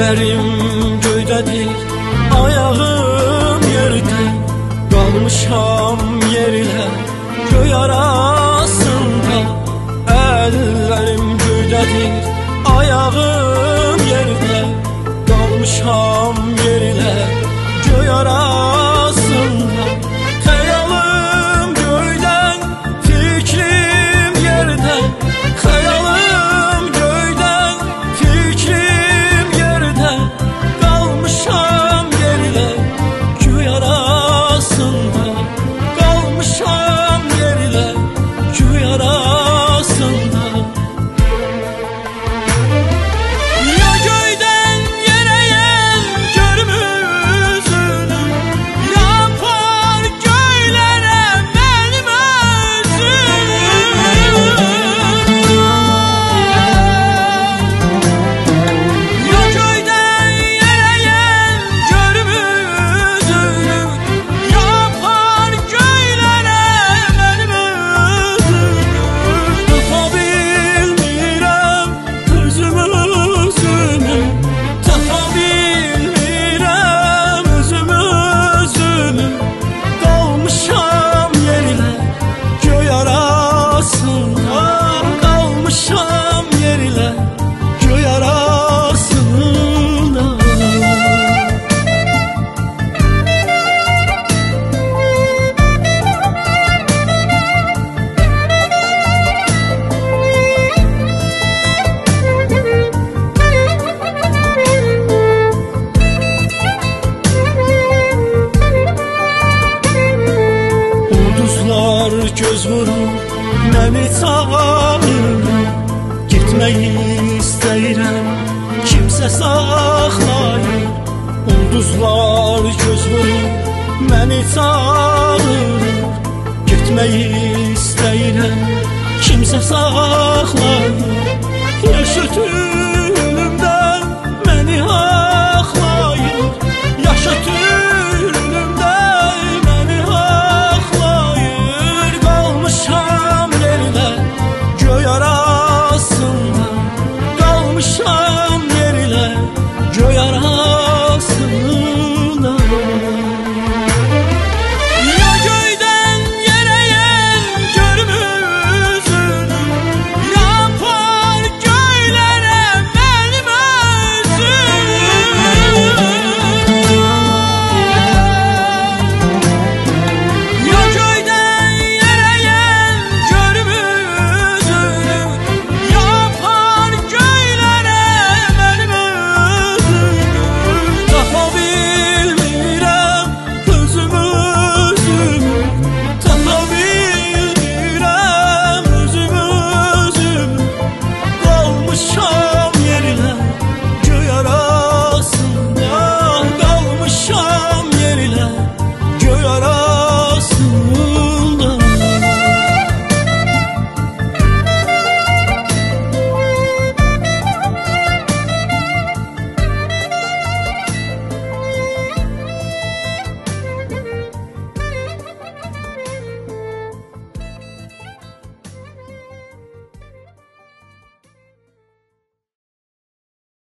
Ellerim göydedir, ayağım yerde. Kalmışam yerine göy arasında. Ellerim göydedir, ayağım yerde. Kalmışam yerine göy arasında. Hayalım göyden, fikrim yerde. Hayalım göyden, fikrim yerde. Kalmışam yerine göy arasında. Kalmışam yerine göy arasında. Ya göyden yere yel görmüzünü, yapar göylere benim özümü. Ya göyden yere yel görmüzünü, yapar göylere benim özümü. Tapa bilmirəm özümü özümü, tapa bilmirəm özümü özümü. Qalmışam yerine göy arasında. Qalmışam yerine göy arasında. Ulduzlar göz vurur, məni çağırır. Gitmeyi istəyirəm, kimsə saxlayır. Ulduzlar göz vurur, məni çağırır. Gitmeyi istəyirəm, kimsə saxlayır. Yaş ötür